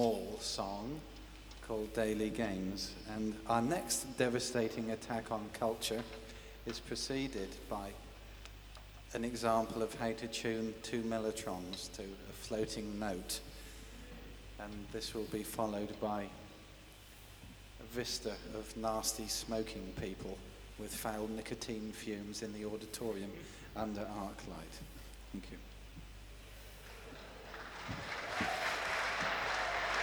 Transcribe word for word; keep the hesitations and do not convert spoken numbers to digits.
All song called Daily Games, and our next devastating attack on culture is preceded by an example of how to tune two mellotrons to a floating note, and this will be followed by a vista of nasty smoking people with foul nicotine fumes in the auditorium under arc light. Thank you.